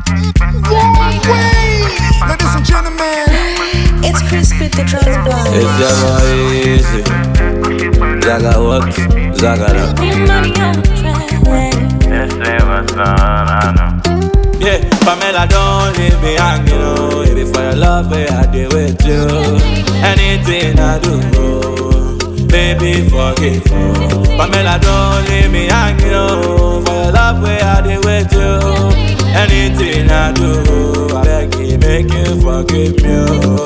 Ladies and gentlemen, It's Crispy the Drama Boy. It's never easy. Zaga what? Zaga that. Money on the track. Yeah, Pamela, don't leave me hanging, oh. If for your love, I deal with you. Anything I do, baby, forgive. Pamela, don't leave me hanging, oh. For your love, I deal with you. Anything I do, I beg you, make you forgive me, oh.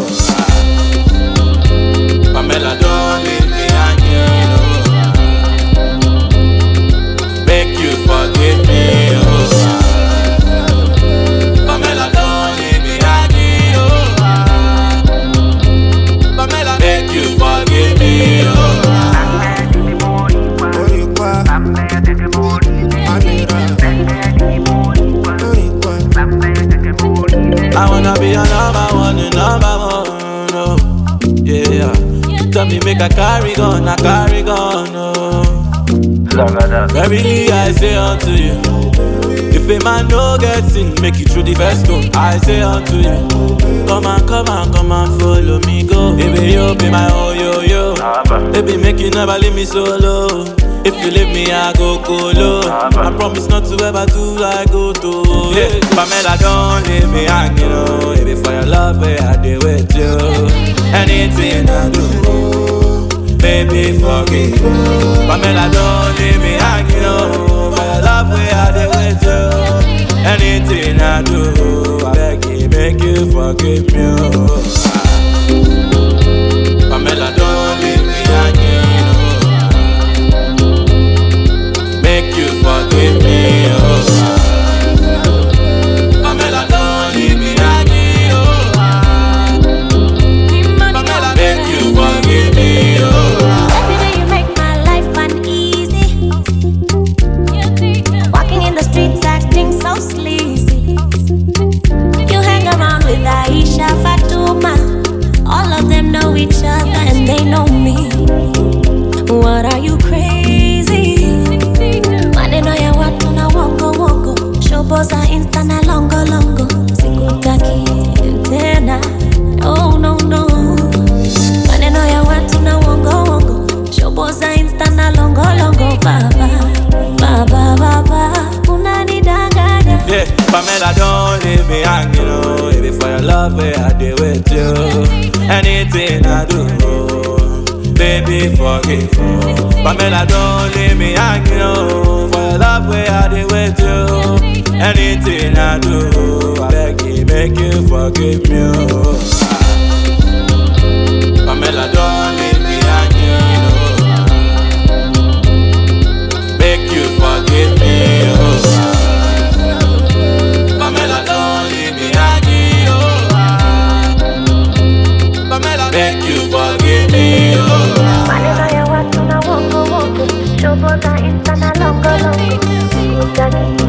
Pamela, don't leave me hanging, oh. Make you forgive me, oh. Pamela, don't leave me hanging, oh. Pamela, make you forgive me, oh. I wanna be your number one, oh. Yeah. Tell me make a carry gun, oh. Verily I say unto you, if a man no gets in, make it through the first stone. I say unto you, come and follow me go. Baby, you be my oh yo. Baby, make you never leave me solo. If you leave me, I go colo. I promise not to ever do like go to. Yeah, Pamela, don't leave me hanging, oh. Baby, for your love, I deal with you. Anything I do, baby, forgive. Pamela, don't leave me hanging, oh. For your love, I deal with you. Anything I do, I beg you, make you forgive me, oh. Pamela, don't leave me hanging, oh. Make you forgive me, oh. Pamela, don't leave me hanging, oh. Pamela, make you forgive me, oh. Every day you make my life uneasy. Walking in the streets acting so sleazy. You hang around with Aisha, Fatuma. All of them know each other and they know me. What are you crazy? Maneno ya watu na wongo. Shoboza insta na longo. Sikutaki tena. Oh no. Maneno ya watu na wongo. Shoboza insta na longo. Baba, unanidanganya. Yeah, Pamela, don't leave me hanging, oh. If for your love, I deal with you. Anything I do, baby, forgive. Pamela, don't leave me hanging, oh. For your love, I deal with you. Anything I do, I beg you, make you forgive me, oh. Pamela, don't leave me hanging, oh. Make you forgive me, oh. Pamela, don't leave me hanging, oh. Pamela, make you forgive me, oh. Maneno ya watu na wongo. Shoboza insta na longo. Sikutaki